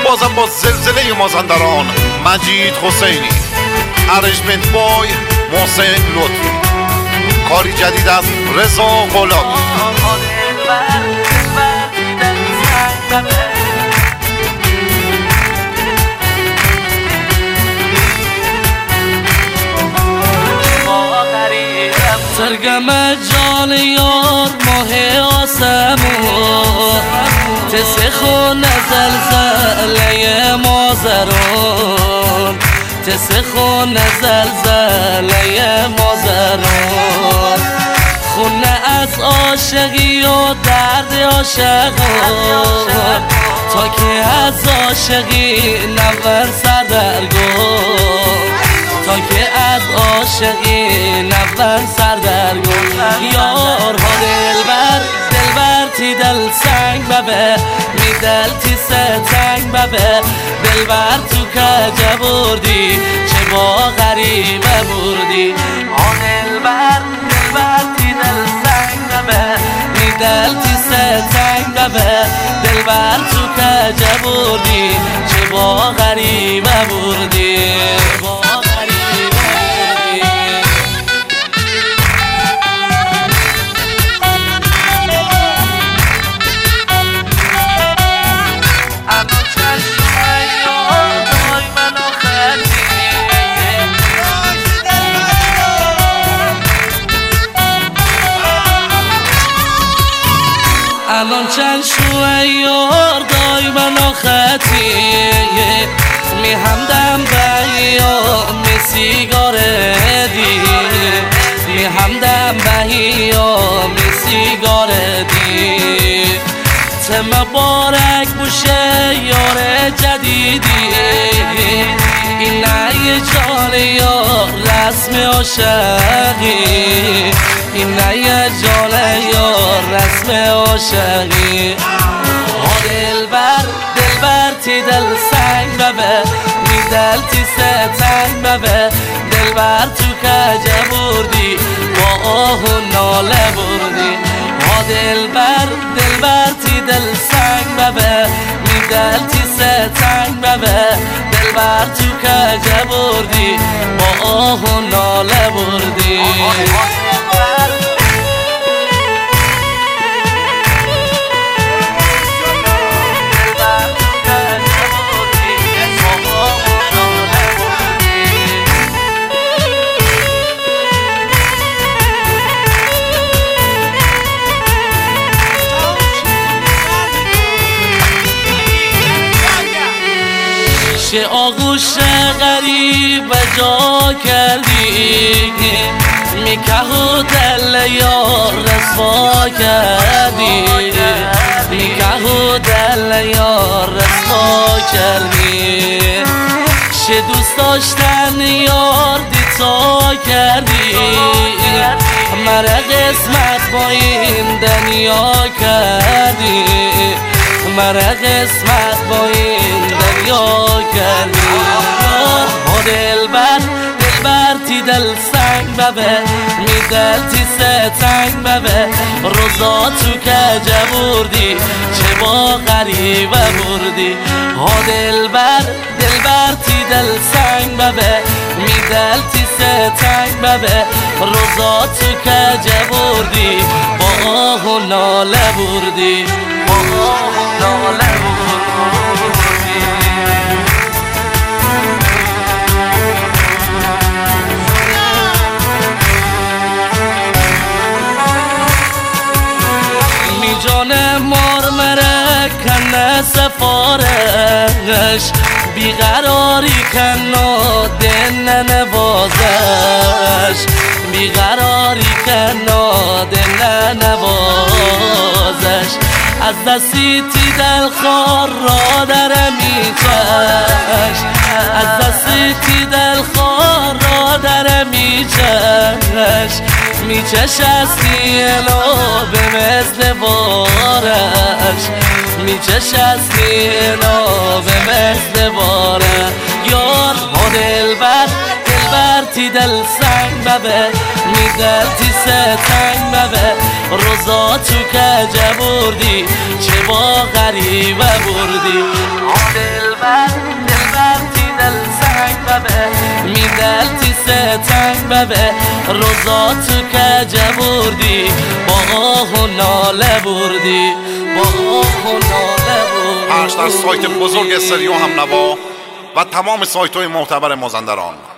بازم با زلزله مازندران مجید حسینی، ارنجمنت بای محسن لطفی، کاری جدید از رضا غلامی. سرگم جان یار ماه آسمون تسخون زلزله مازرون تسخون زلزله مازرون خونه از عاشقی و درد عاشقون تا که از عاشقی نور سردرگم تا که از عاشقی نور سردرگم یارها دلبر تی دل سنگ ببه می دل تی ستنگ ببه دلبر تو کجا بردی چه با غریبه بردی دلبر تی دل سنگ ببه می دل تی ستنگ ببه دلبر تو کجا بردی چه با غریبه بردی الان چند شوه یار دای من آختی می همدم بیا می سیگار دی می همدم بیا می سیگار دی ته مبارک بوشه یار جدیدی این نه جان یار رسم عاشقی این نه جان یار رسم عاشقی دلبر تی دل سنگ ببه می دل تی ستنگ ببه دلبر تو کجا بردی با آه و ناله بردی دلبر تی دل سنگ ببه می دل تی ستنگ ببه دلبر تو کجا بردی با آه و ناله بردی چه آغوش غریب جا کردی میکه و دل یار رسوا کردی میکه و دل یار رسوا کردی چه دوست داشتن یار دیتا کردی مرا قسمت با این دنیا کردی مرا قسمت با این دنیا کردی دلبر تی دل سنگ ببه می دل تی ستنگ ببه روزا تو کجا بردی چه با غریبه بردی دلبر تی دل سنگ ببه می دل تی ستنگ ببه روزا تو کجا بردی با آه و ناله بردی ناله می جان مرمره کنه سفارش بیقراری کنه دل نوازش بیقراری کنه دل نوازش از دستی تی دل خار را در میچش از دستی تی دل خار را در میچش میچش از نیلو به مثل بارش میچش از نیلو به مثل بارش یار دلبر تی دل سنگ ببه می دل تی ستنگ ببه روزا تو کجا بردی چه با غریبه بردی دلبر تی دل سنگ ببه می دل تی ستنگ ببه روزا تو کجه بردی با آه و ناله بردی با آه و ناله بردی پخش در سایت بزرگ استریو هم نوا و تمام سایت های معتبر مازندران.